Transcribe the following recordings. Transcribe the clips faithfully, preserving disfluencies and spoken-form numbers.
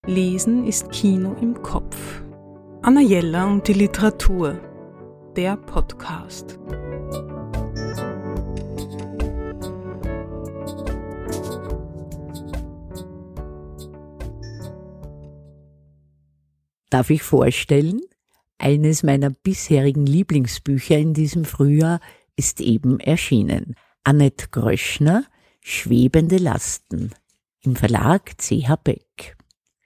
Lesen ist Kino im Kopf. Anna Jeller und die Literatur. Der Podcast. Darf ich vorstellen? Eines meiner bisherigen Lieblingsbücher in diesem Frühjahr ist eben erschienen. Annette Gröschner, Schwebende Lasten, im Verlag C H Beck.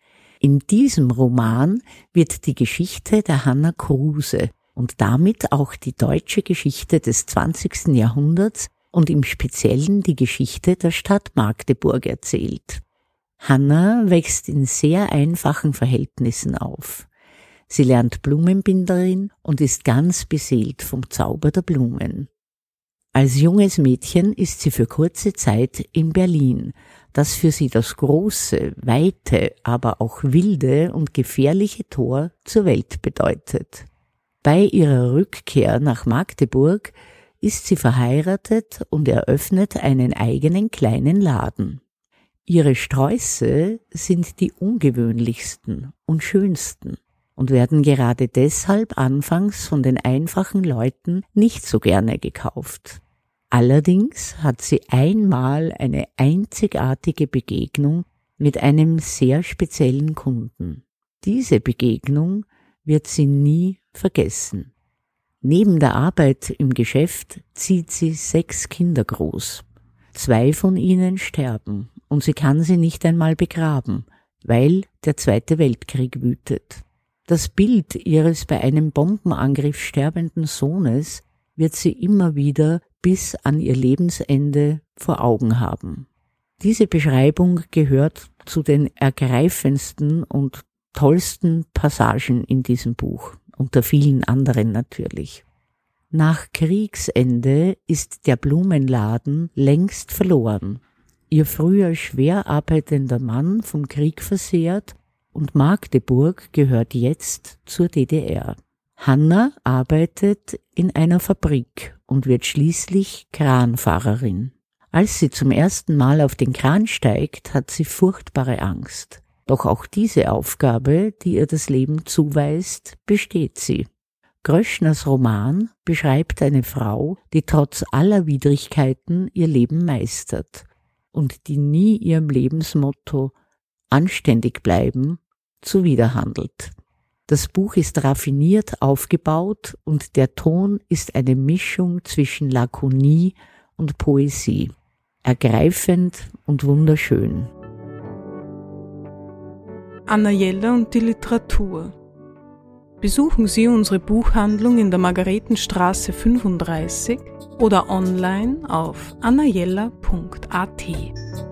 In diesem Roman wird die Geschichte der Hannah Kruse und damit auch die deutsche Geschichte des zwanzigsten Jahrhunderts und im Speziellen die Geschichte der Stadt Magdeburg erzählt. Hannah wächst in sehr einfachen Verhältnissen auf. Sie lernt Blumenbinderin und ist ganz beseelt vom Zauber der Blumen. Als junges Mädchen ist sie für kurze Zeit in Berlin, das für sie das große, weite, aber auch wilde und gefährliche Tor zur Welt bedeutet. Bei ihrer Rückkehr nach Magdeburg ist sie verheiratet und eröffnet einen eigenen kleinen Laden. Ihre Sträuße sind die ungewöhnlichsten und schönsten und werden gerade deshalb anfangs von den einfachen Leuten nicht so gerne gekauft. Allerdings hat sie einmal eine einzigartige Begegnung mit einem sehr speziellen Kunden. Diese Begegnung wird sie nie vergessen. Neben der Arbeit im Geschäft zieht sie sechs Kinder groß. Zwei von ihnen sterben und sie kann sie nicht einmal begraben, weil der Zweite Weltkrieg wütet. Das Bild ihres bei einem Bombenangriff sterbenden Sohnes wird sie immer wieder bis an ihr Lebensende vor Augen haben. Diese Beschreibung gehört zu den ergreifendsten und tollsten Passagen in diesem Buch, unter vielen anderen natürlich. Nach Kriegsende ist der Blumenladen längst verloren. Ihr früher schwer arbeitender Mann vom Krieg versehrt und Magdeburg gehört jetzt zur D D R. Hannah arbeitet in einer Fabrik und wird schließlich Kranfahrerin. Als sie zum ersten Mal auf den Kran steigt, hat sie furchtbare Angst. Doch auch diese Aufgabe, die ihr das Leben zuweist, besteht sie. Gröschners Roman beschreibt eine Frau, die trotz aller Widrigkeiten ihr Leben meistert und die nie ihrem Lebensmotto anständig bleiben zuwiderhandelt. Das Buch ist raffiniert aufgebaut und der Ton ist eine Mischung zwischen Lakonie und Poesie. Ergreifend und wunderschön. Anna Jeller und die Literatur. Besuchen Sie unsere Buchhandlung in der Margaretenstraße fünfunddreißig oder online auf anna jeller punkt a t.